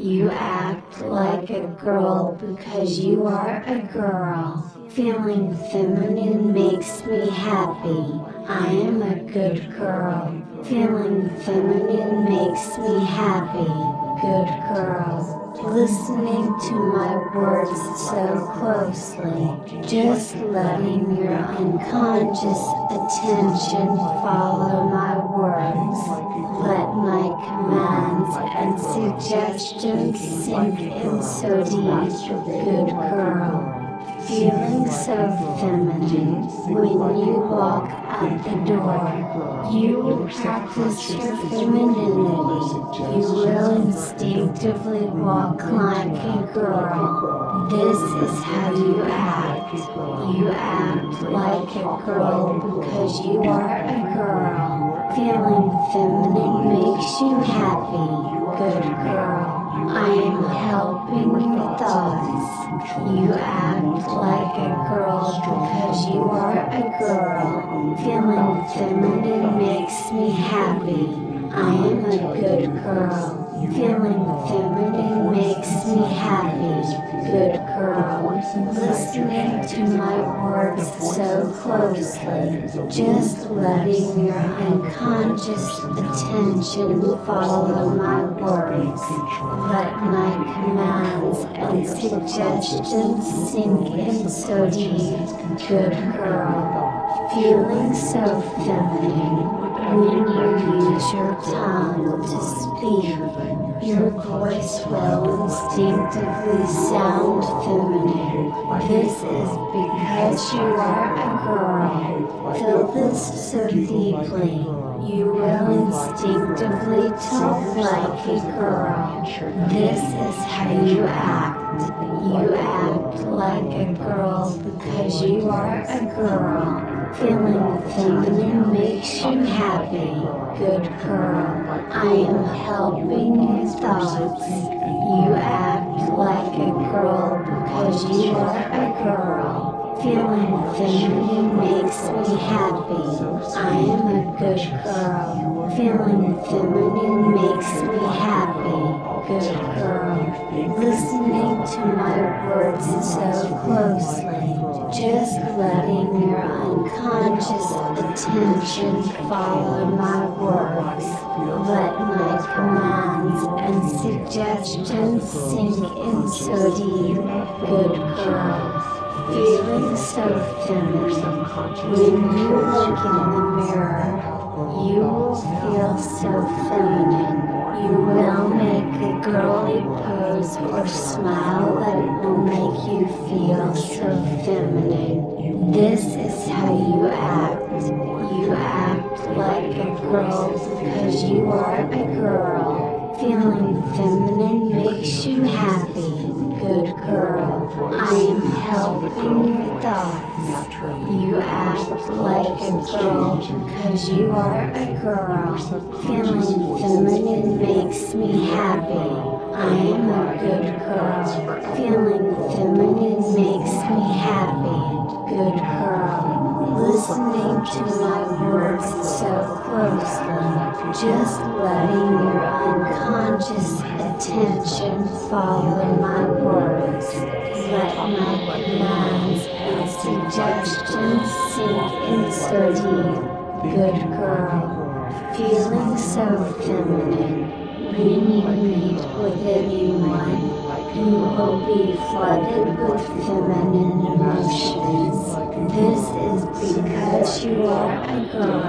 You act like a girl because you are a girl. Feeling feminine makes me happy. I am a good girl. Feeling feminine makes me happy. Good girl. Listening to my words so closely, just letting your unconscious attention follow my words. Let my commands and suggestions sink in so deep. Good girl. Feeling so feminine when you walk out the door. You will practice your femininity. You will instinctively walk like a girl. This is how you act. You act like a girl because you are a girl. Feeling feminine makes you happy. Good girl. I am helping your thoughts. You act like a girl because you are a girl. Feeling feminine makes me happy. I am a good girl. Feeling feminine makes me happy. Good girl. Listening to my words so closely, just letting your unconscious attention follow my words. Let my commands and suggestions sink in so deep. Good girl. Feeling so feminine when you use your tongue to speak. Your voice will instinctively sound feminine. This is because you are a girl. Feel this so deeply. You will instinctively talk like a girl. This is how you act. You act like a girl because you are a girl. Feeling feminine makes you happy. Good girl. I am helping your thoughts. You act like a girl because you are a girl. Feeling feminine makes me happy. I am a good girl. Feeling feminine makes me happy. Good girl. Listening to my words so closely, just letting your unconscious attention follow my words. Let my commands and suggestions sink in so deep. Good girl. Feeling so feminine. When you look in the mirror, you will feel so feminine. You will make a girly pose or smile that will make you feel so feminine. This is how you act. You act like a girl because you are a girl. Feeling feminine makes you happy. Good girl. I am helping your thoughts. You act like a girl because you are a girl. Feeling feminine makes me happy. I am a good girl. Feeling feminine makes me happy. Good girl. Listening to my words so closely, just letting your unconscious attention follow my words. Let my commands and suggestions sink in so deep. Good girl. Feeling so feminine. When you meet with anyone, you will be flooded with feminine emotions. This is because you are a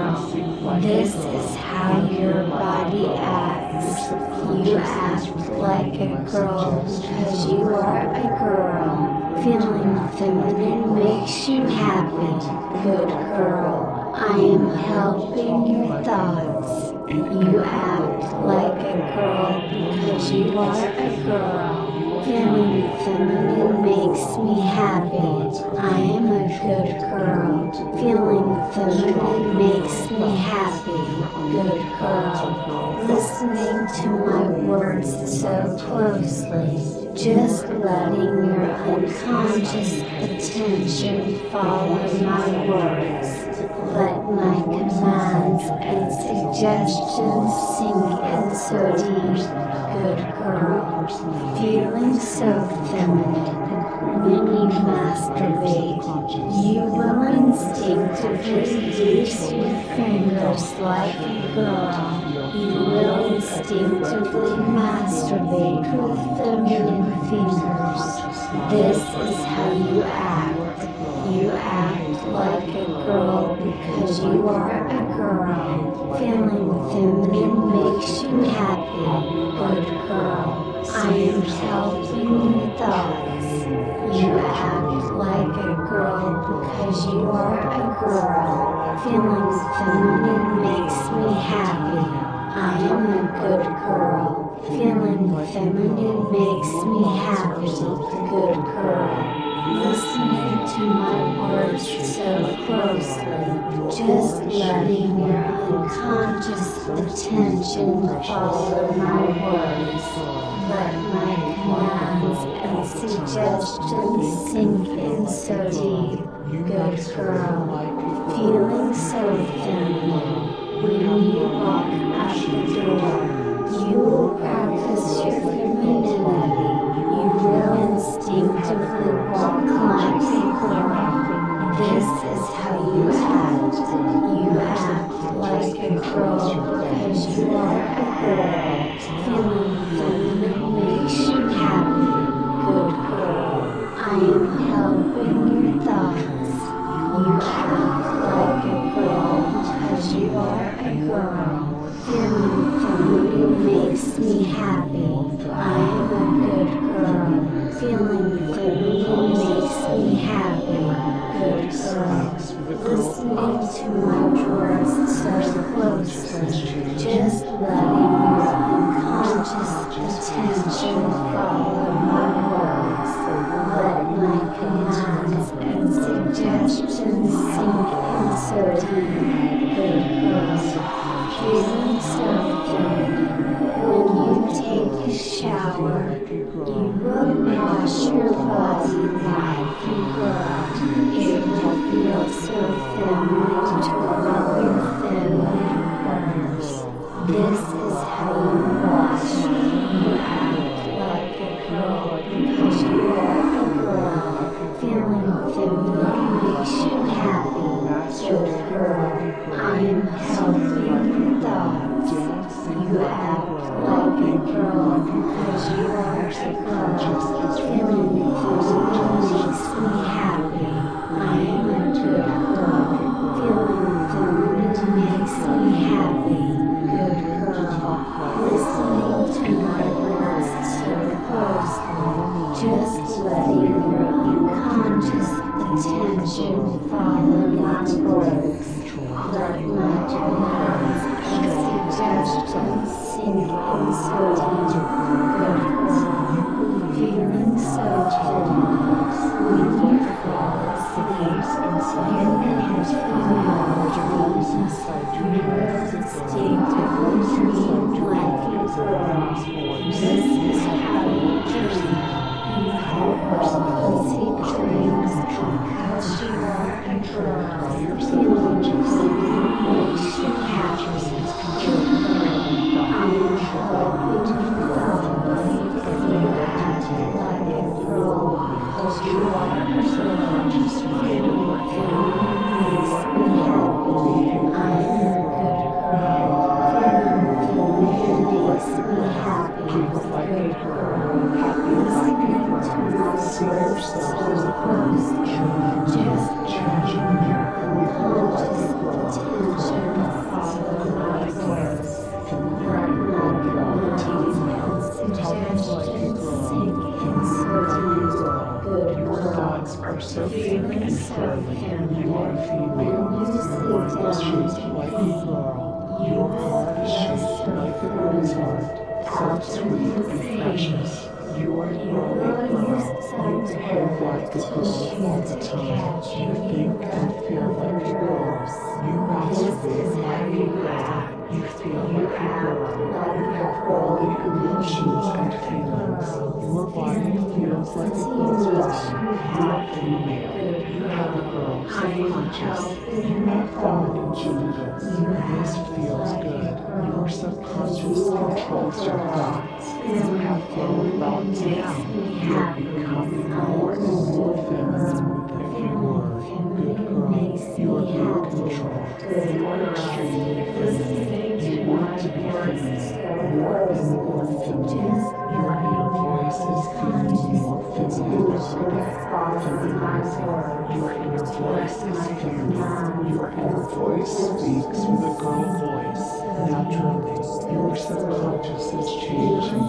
girl. This is how your body acts. You act like a girl because you are a girl. Feeling feminine makes you happy. Good girl. I am helping your thoughts. You act like a girl because you are a girl. Feeling feminine makes me happy. I am a good girl. Feeling feminine makes me happy. Good girl. Listening to my words so closely, just letting your unconscious attention follow my words. Let my commands and suggestions sink in so deep. Good girl. Feeling so feminine. When you masturbate, you will instinctively use your fingers like a girl. You will instinctively masturbate with feminine fingers. This is how you act. You act like a girl because you are a girl. Feeling feminine makes you happy. Good girl. I am helping your thoughts. You act like a girl because you are a girl. Feeling feminine makes me happy. I am a good girl. Feeling feminine makes me happy. Good girl. Listening to my words so closely, just letting your unconscious attention follow my words. Let my commands and suggestions sink in so deep. Good girl. Feeling so feminine. When you walk out the door, you will practice your femininity. You will instinctively walk like a girl. This is how you act. You act like a girl because you are a girl. Feeling feminine makes you happy. Good girl. I am helping your thoughts. You act like a girl because you are a girl. Feeling feminine makes me happy. I am a good girl. Feeling feminine makes me happy. Good girl. Listening to my words so closely, just letting your unconscious attention follow my words. Let my commands and suggestions sink in so deep. Good girl. Feeling so feminine. When you take a shower, you will wash your body like a girl. It will feel so feminine to rub your feminine curves. This is how you wash. You act like a girl because you are a girl. Feeling feminine makes you happy. Good girl. I am helping your thoughts. You act like a girl because you are a girl. Feeling feminine makes me happy. I am a good girl. Feeling feminine makes me happy. Good girl. Listening to my words so closely, just letting your unconscious attention follow my words. Let my commands and suggestions sink in so deep. Good girl. Feeling so feminine. When you fall asleep, you can feel your dreams. You will instinctively dream like a girl. This is how you dream. You have rosy dreams because you are a girl. Feeling feminine makes you happy. Good girl. I am helping you thoughts. You act like a girl because you are a girl. Feeling feminine makes me happy. I am a good girl. Feeling feminine makes me happy. Good girl. Listening to my words so close, just catching your unconscious attention follow my words. Let my commands and suggestions sink in so deep. Good girl. Feeling so feminine. When you sit down to eat, you have so feminine. Absolutely precious. You will use some hair tissue to catch your think and feel like a girl. You masturbate like a girl. You feel like a girl. All the emotions and feelings. Your body feels like a girl. You're female. You have a girl subconscious. You have feminine genitals. This feels good. Your subconscious controls your thoughts. You have flow thoughts now. You're becoming more and more feminine with every word. Good girl. You are being controlled. You are extremely feminine. You want to be feminine. More and more feminine. Your inner voice is feeling more feminine every day. Feminizing. Your inner voice is feminine. Your inner voice speaks with a girl voice. Naturally, your subconscious is changing.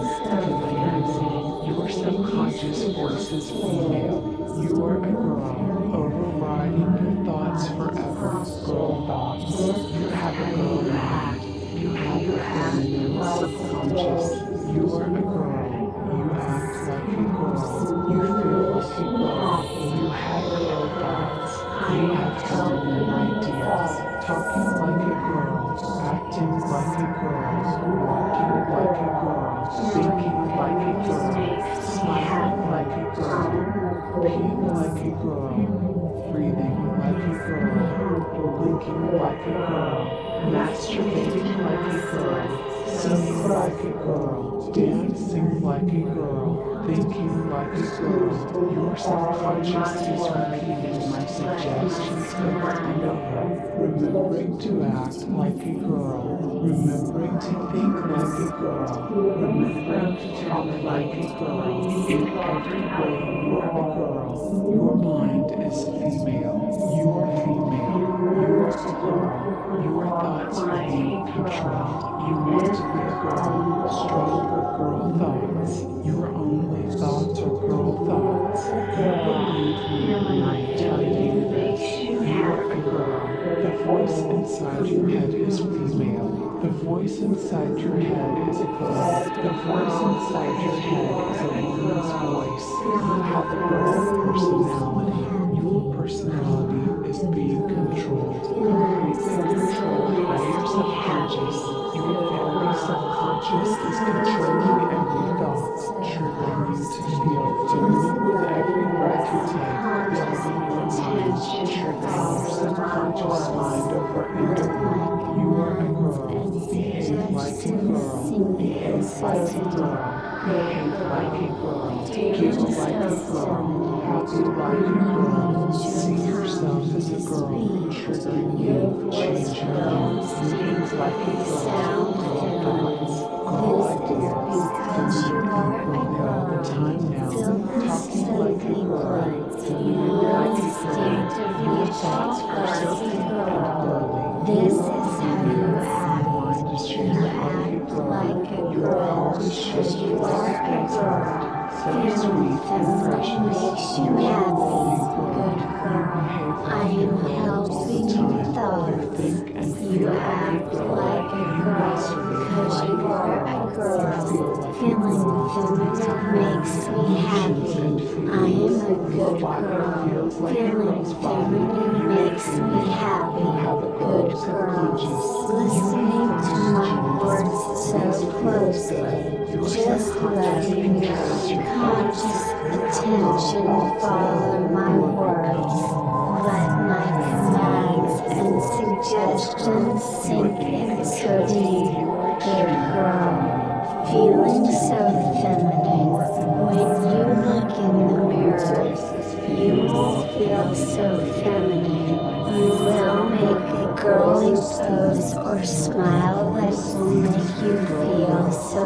Feminizing. Your subconscious voice is female. You are a girl, overriding your thoughts forever. Girl thoughts. You have a girl mind. You have a feminine subconscious. You are a girl. You act like a girl. You feel like a girl. You have girl thoughts. You have feminine ideas. Talking like a girl. Acting like a girl. Walking like a girl. Thinking like a girl. Smiling like a girl. Being like a girl. Breathing like a girl. Blinking like a girl. Masturbating like a girl. Singing like a girl, dancing like a girl, thinking like a girl. Your subconscious is repeating my suggestions over and over, remembering to act like a girl, remembering to think like a girl, remembering to talk like a girl. In every way you are a girl. Your mind is female. You are female. You are a girl. Your thoughts are being controlled. You want to be a girl, stronger girl thoughts. Your only thoughts are girl thoughts. You believe me when I tell you this. You are a girl. The voice inside your head is female. The voice inside your head is a girl. The voice inside your head is a woman's voice. You have a girl personality. Your personality is being controlled, completely controlled by your subconscious. Your very subconscious is controlling every thought, triggering you to feel feminine with every breath you take, building your mind, triggering your subconscious mind over and over. You are a girl. Behave like a girl. Behave like a girl. Behave like a girl. Give like a girl. Happy like a girl. See yourself as a girl. Triggering you, changing you. Behave like a girl. Girl thoughts, girl ideas. Feminine people all the time now. Talking like a girl. Feminine like a girl. Your thoughts are so deep and girly. This is how you act. You act like a girl because you are a girl. So sweet and precious. Makes you happy, good girl. I am helping your thoughts. You act like a girl because you are a girl. Feeling feminine makes me happy. I am a good girl. Feeling feminine makes me happy, good girl. Listening to my words so closely, just letting your conscious attention follow my words. Let my commands and suggestions sink in so deep, good girl. Feeling so feminine. When you look in the mirror, you will feel so feminine. You will make a girly pose or smile that will make you feel so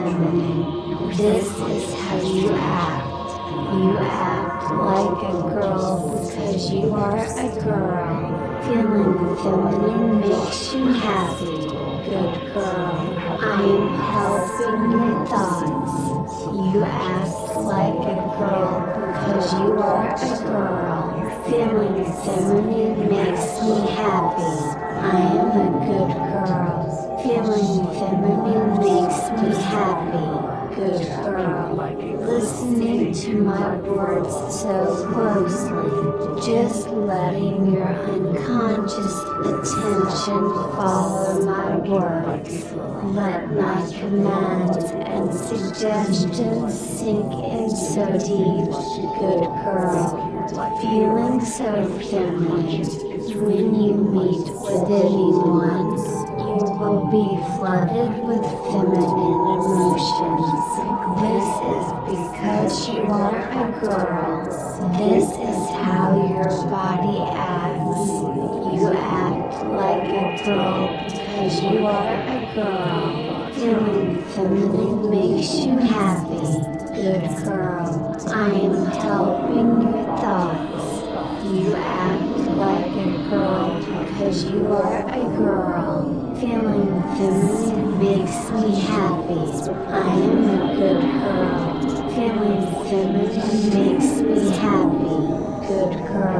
feminine. This is how you act. You act like a girl because you are a girl. Feeling feminine makes you happy, good girl. I am helping your thoughts. You act like a girl because you are a girl. Feeling feminine makes me happy. I am a good girl. Feeling feminine makes me happy, good girl, listening to my words so closely, just letting your unconscious attention follow my words. Let my commands and suggestions sink in so deep, good girl. Feeling so feminine, when you meet with anyone, you will be flooded with feminine emotions. This is because you are a girl. This is how your body acts. You act like a girl because you are a girl. Feeling feminine makes you happy. Good girl. I am helping your thoughts. You act like a girl because you are a girl. Feeling feminine makes me happy. I am a good girl. Feeling feminine makes me happy. Good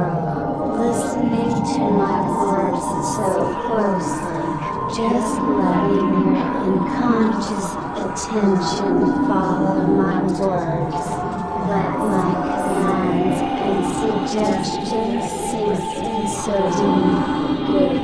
girl. Listening to my words so closely, just letting your unconscious attention follow my words. Let my commands and suggestions sink in so deep, good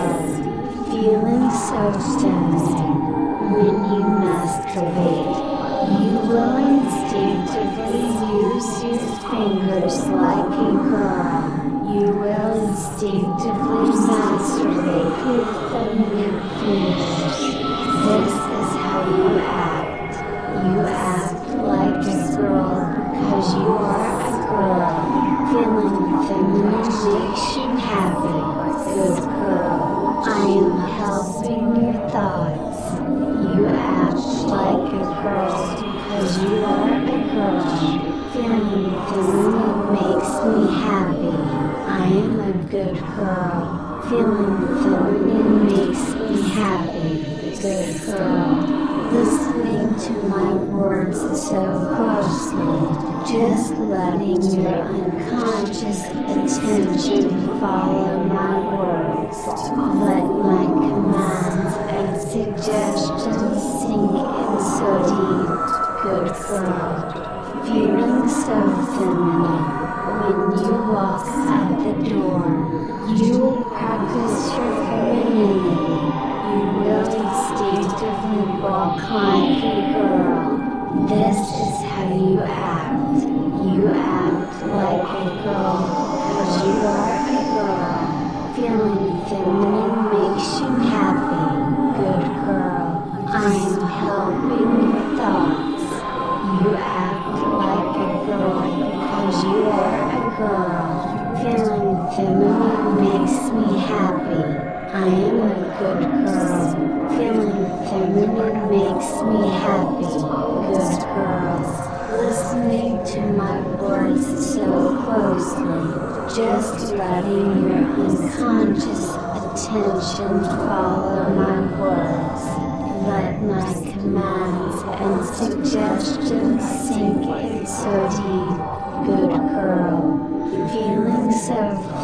girl. Feeling so feminine, when you masturbate, you will instinctively use your fingers like a girl. You will instinctively masturbate with feminine fingers. This is how you act. You act like a girl because you are a girl. Feeling feminine makes you happy. Good girl. I am helping your thoughts. You act like a girl because you are a girl. Feeling feminine makes me happy. I am a good girl. Feeling feminine makes me happy. Good girl. Listening to my words so closely, just letting your unconscious attention follow my words. Let my commands and suggestions sink in so deep, good girl. Feeling so feminine, when you walk out the door, you will practice your femininity. You will instinctively walk like a girl. This is how you act. You act like a girl because you are a girl. Feeling feminine makes you happy. Good girl. I am helping your thoughts. You act like a girl because you are a girl. Feeling feminine makes me happy. I am a good girl. Feeling feminine makes me happy. Good girl. Listening to my words so closely, just letting your unconscious attention follow my words. Let my commands and suggestions sink in so deep, good girl. Feeling so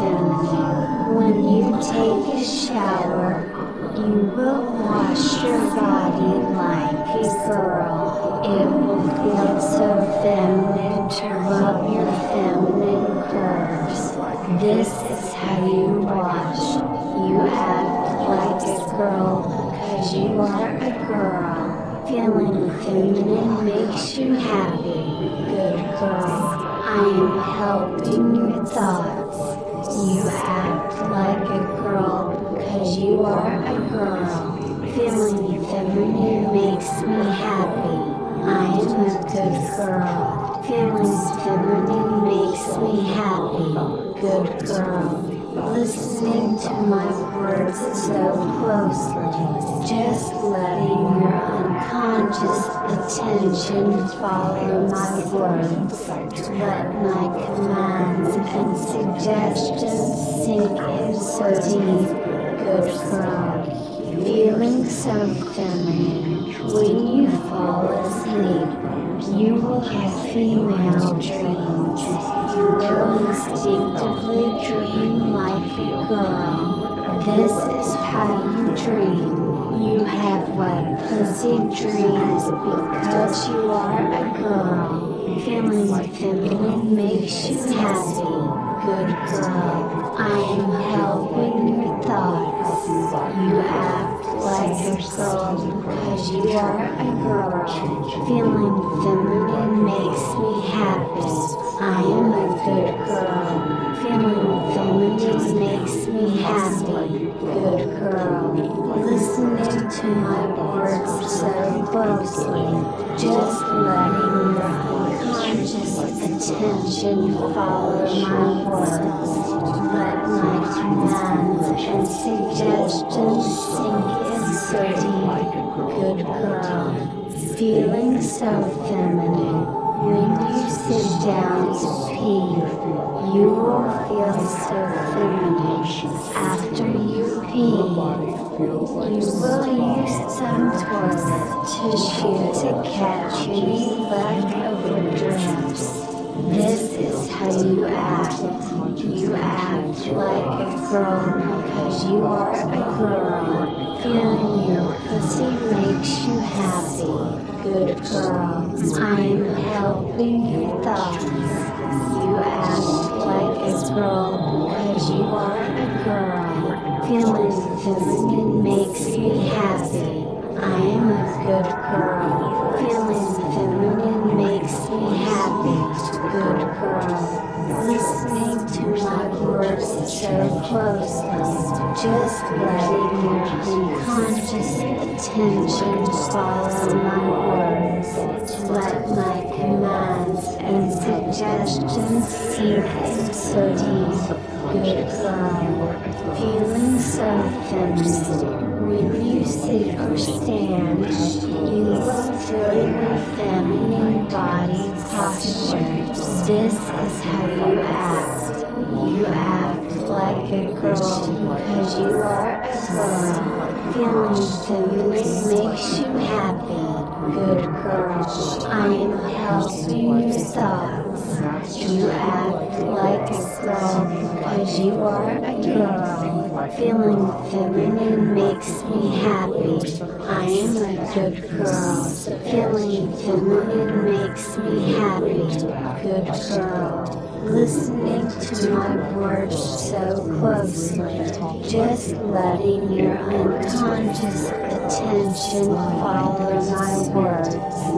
feminine, when you take a shower, you will wash your body like a girl. It will feel so feminine to rub your feminine curves. This is how you wash. You act like a girl because you are a girl. Feeling feminine makes you happy. Good girl. I am helping your thoughts. You act like a girl because you are a girl. Feeling feminine makes me happy. I am a good girl. Feeling feminine makes me happy. Good girl. Listening to my words so closely, just letting your unconscious attention follow my words. Let my commands and suggestions sink in so deep, good girl. Feeling so feminine, when you fall asleep, you will have female dreams. You will instinctively dream like a girl. This is how you dream. You have wet pussy dreams because you are a girl. Feeling feminine makes you happy. Good girl. I am helping your thoughts. You act like a girl because you are a girl. Feeling feminine makes me happy. I am a good girl. Feeling feminine makes me happy. Good girl. Listening to my words so closely. Just letting your unconscious attention follow my words. Let my commands and suggestions sink in so deep. Good girl. Feeling so feminine. When you sit down to pee, you will feel so feminine. After you pee, you will use some toilet tissue to catch any leftover drips. This is how you act. You act like a girl because you are a girl. Feeling your pussy makes you happy. Good girl. I am helping your thoughts. You act like a girl because you are a girl. Feeling feminine makes me happy. I am a good girl. Feeling feminine makes me happy. Good girl. Listening to my words so closely. Just letting your unconscious attention follow my words. Let my commands and suggestions sink in so deep. Good girl. Feeling so feminine. When you sit or stand, you will feel your feminine body posture. This is how you act. You act like a girl because you are a girl. Feeling feminine makes you happy. Good girl. I am helping your thoughts. You act like a girl because you are a girl. Feeling feminine makes me happy. I am a good girl. Feeling feminine makes me happy. Good girl. Listening to my words so closely. Just letting your unconscious attention follow my words.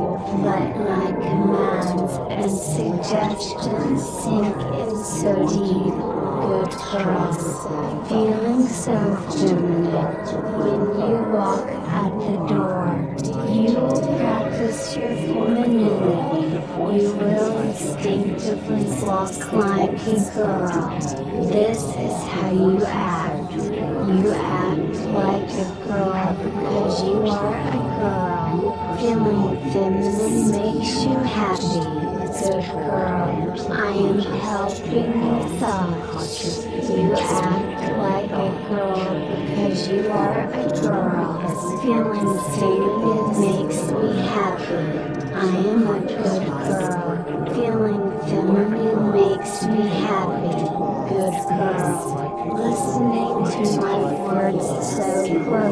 Let my commands and suggestions sink in so deep. Good girl. Feeling so feminine. When you walk at the door, you will practice your femininity. You will instinctively walk like a girl. This is how you act. You act like a girl because you are a girl. Feeling feminine makes you happy. Good girl. I am helping your thoughts. You act like a girl because you are a girl. Feeling feminine makes me happy. I am a good girl. Feeling feminine makes me happy. Good girl. Listening to my words so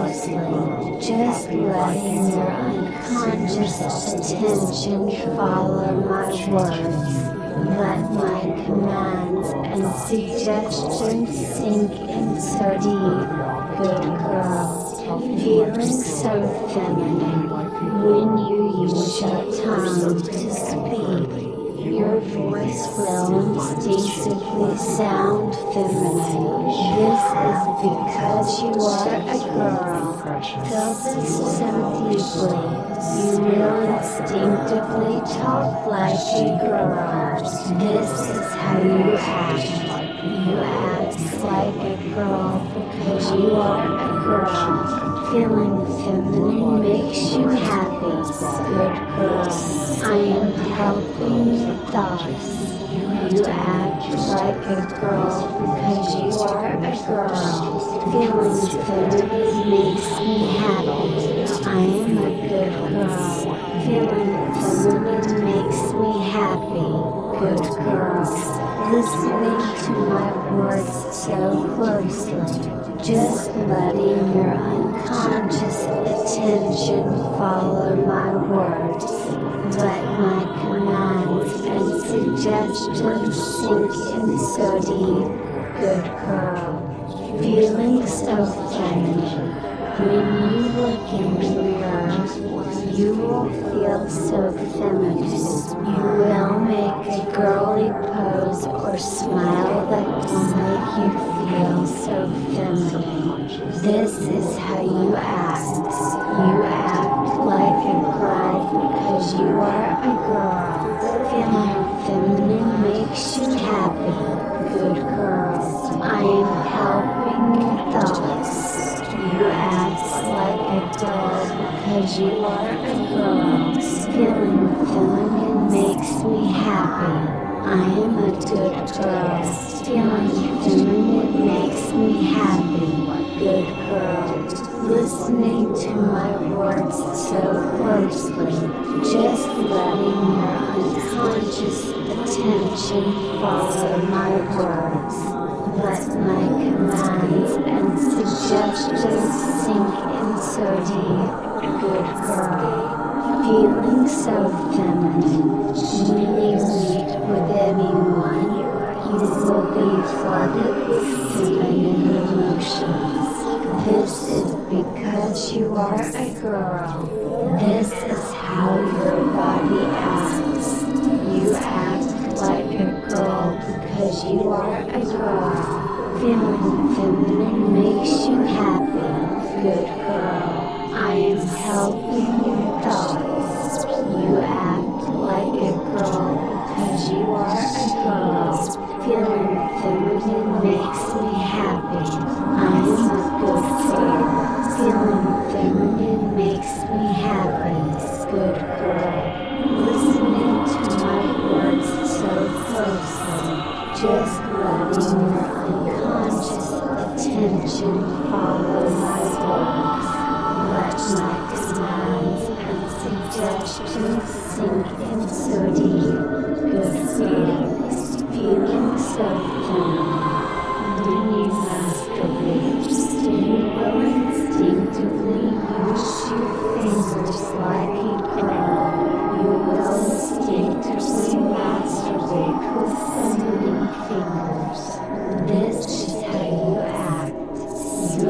closely. Just letting your unconscious attention follow my words. Let my commands and suggestions sink in so deep. Good girl. Feeling so feminine. When you use your tongue to speak, your voice will instinctively sound feminine. This is because you are a girl. Feel this so deeply. You will instinctively talk like a girl. This is how you act. You act like a girl because you are a girl. Feeling feminine makes you happy. Good girl. I am helping your thoughts. You act like a girl because you are a girl. Feeling feminine makes me happy. I am a good girl. Feeling feminine makes me happy. Good girl. listening to my words so closely, just letting your unconscious attention follow my words. Let my commands and suggestions sink in so deep. Good girl. Feeling so feminine. When you look in the mirror, you will feel so feminine. You will make a girly pose or smile that will make you feel so feminine. This is how you act. You act like a girl because you are a girl. Feeling feminine makes you happy. Good girl. I am helping your thoughts. You act like a doll because you are a girl. Feeling feminine makes me happy. I am a good girl. Feeling feminine makes me happy. Good girl. Listening to my words so closely, just letting your unconscious attention follow my words. Let my commands and suggestions sink in so deep. Good girl. Feeling so feminine. When you meet with anyone, you will be flooded with feminine emotions. This is because you are a girl. This is how your body acts. You act like a girl because you are a girl. Feeling feminine makes you happy. Good girl. I am helping your thoughts. You act like a girl because you are a girl. Feeling feminine makes me happy. I am a good girl. Feeling feminine makes me happy. Good girl. Listening to my words so closely, just letting your unconscious attention follow my words. Let my commands and suggestions sink in so deep. Good girl. Feeling so feminine. When you masturbate, you will instinctively use your fingers like a girl. You will instinctively masturbate with feminine fingers. This is how you act. You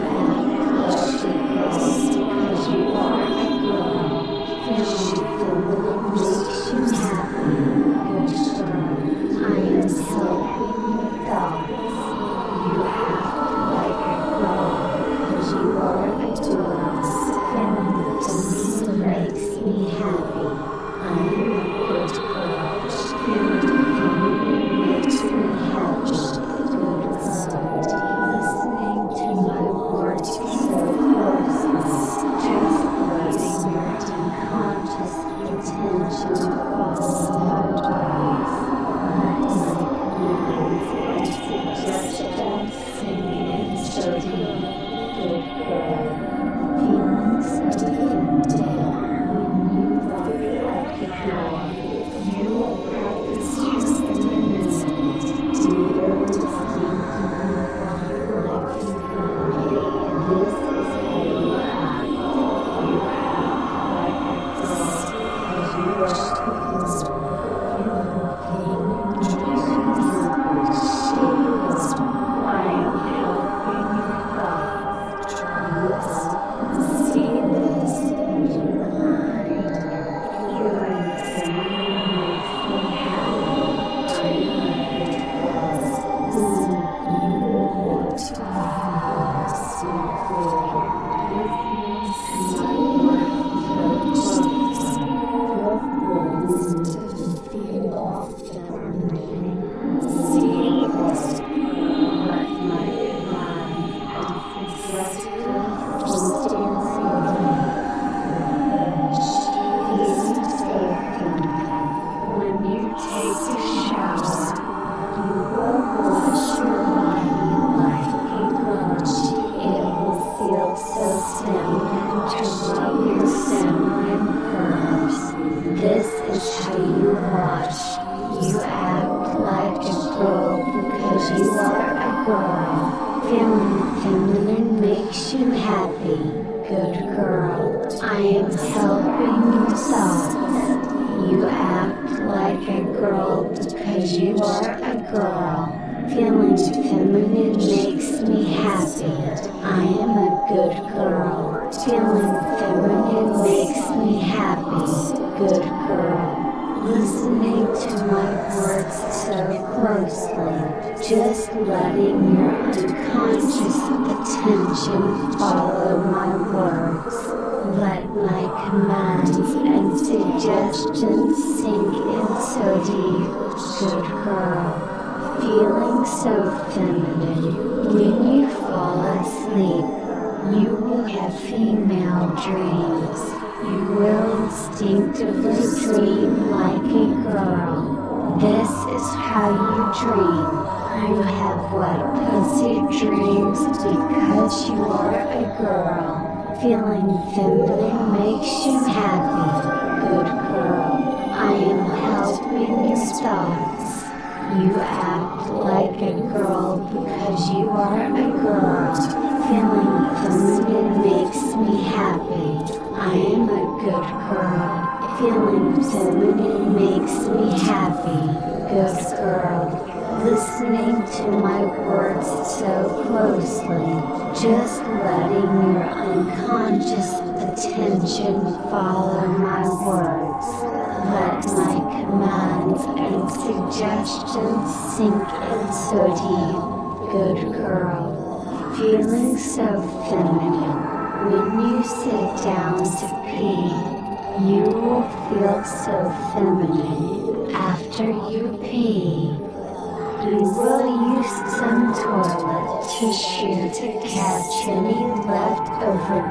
girl. Feeling feminine makes you happy. Good girl. I am helping your thoughts. You act like a girl because you are a girl. Feeling feminine makes me happy. I am a good girl. Feeling feminine makes me happy. Good girl. Listening to my words so closely, just letting your unconscious attention follow my words. Let my commands and suggestions sink in so deep. Good girl. Feeling so feminine. When you fall asleep, you will have female dreams. You will instinctively dream like a girl. This is how you dream. You have wet pussy dreams because you are a girl. Feeling feminine makes you happy. Good girl. I am helping your thoughts. You act like a girl because you are a girl. Feeling feminine makes me happy. I am a good girl. Feeling feminine makes me happy. Good girl. Listening to my words so closely, just letting your unconscious attention follow my words. Let my commands and suggestions sink in so deep. Good girl. Feeling so feminine. When you sit down to pee, you will feel so feminine. After you pee, you will use some toilet tissue to catch any leftover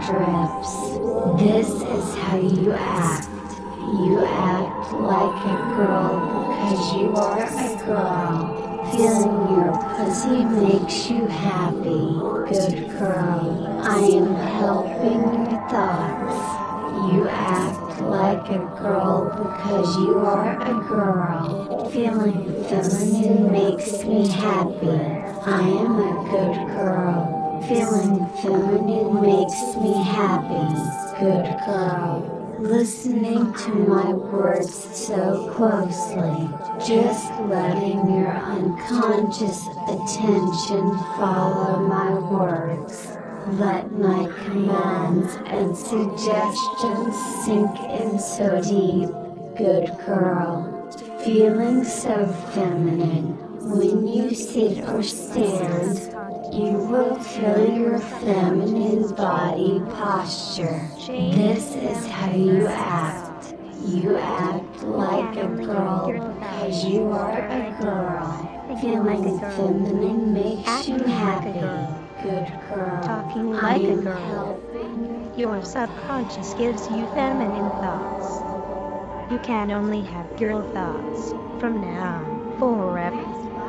drips. This is how you act. You act like a girl because you are a girl. Feeling your pussy makes you happy. Good girl. I am helping your thoughts. You act like a girl because you are a girl. Feeling feminine makes me happy. I am a good girl. Feeling feminine makes me happy. Good girl. Listening to my words so closely, just letting your unconscious attention follow my words. Let my commands and suggestions sink in so deep. Good girl. Feeling so feminine. When you sit or stand, you will feel your feminine body posture. This is how you act. You act like a girl because you are a girl. Feeling feminine makes you happy. Good girl. Talking like a girl. Your subconscious gives you feminine thoughts. You can only have girl thoughts from now forever.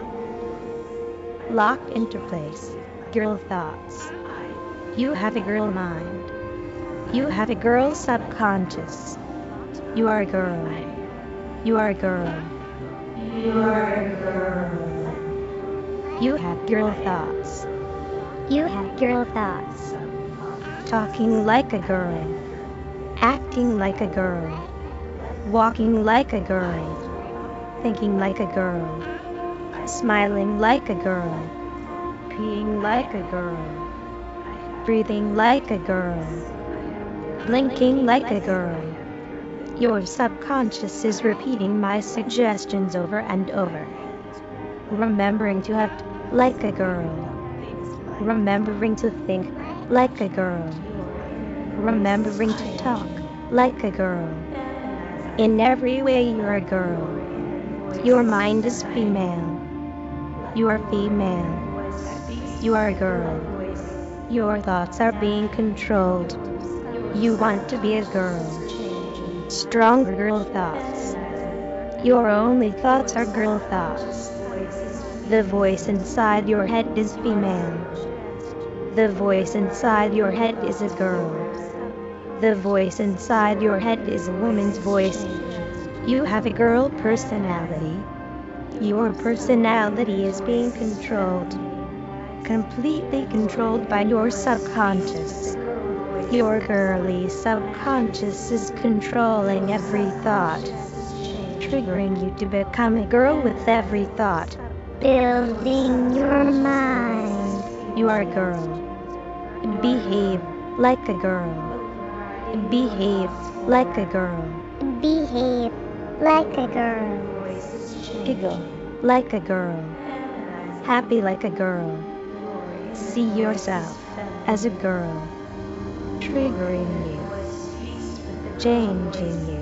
Locked into place. Girl thoughts. You have a girl mind. You have a girl subconscious. You are a girl. You are a girl. You are a girl. You have girl thoughts. You have girl thoughts. Talking like a girl. Acting like a girl. Walking like a girl. Thinking like a girl. Smiling like a girl. Peeing like a girl. Breathing like a girl. Blinking like a girl. Your subconscious is repeating my suggestions over and over. Remembering to act like a girl. Remembering to think like a girl. Remembering to talk like a girl. In every way you're a girl. Your mind is female. You are female. You are a girl. Your thoughts are being controlled. You want to be a girl. Stronger girl thoughts. Your only thoughts are girl thoughts. The voice inside your head is female. The voice inside your head is a girl. The voice inside your head is a woman's voice. You have a girl personality. Your personality is being controlled. completely controlled by your subconscious. Your girly subconscious is controlling every thought, triggering you to become a girl with every thought. Building your mind. You are a girl. Behave like a girl. Behave like a girl. Behave like a girl. Giggle like a girl. Happy like a girl. See yourself as a girl. Triggering you. Changing you.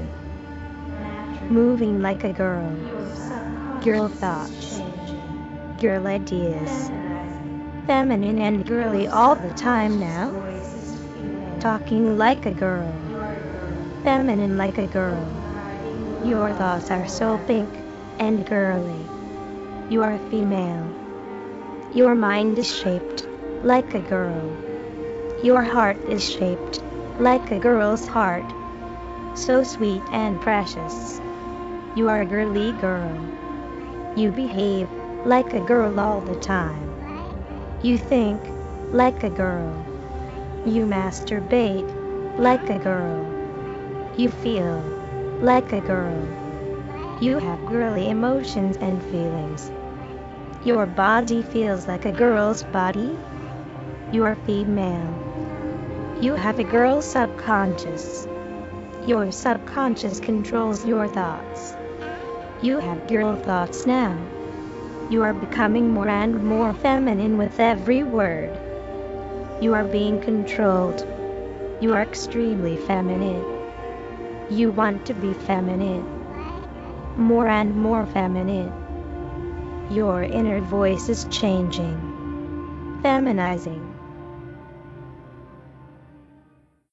Moving like a girl. Girl thoughts. Girl ideas. Feminine and girly all the time now. Talking like a girl. Feminine like a girl. Your thoughts are so pink and girly. You are a female. Your mind is shaped like a girl. Your heart is shaped like a girl's heart. So sweet and precious. You are a girly girl. You behave like a girl all the time. You think like a girl. You masturbate like a girl. You feel like a girl. You have girly emotions and feelings. Your body feels like a girl's body. You are female. You have a girl subconscious. Your subconscious controls your thoughts. You have girl thoughts now. You are becoming more and more feminine with every word. You are being controlled. You are extremely feminine. You want to be feminine. More and more feminine. Your inner voice is changing. Feminizing.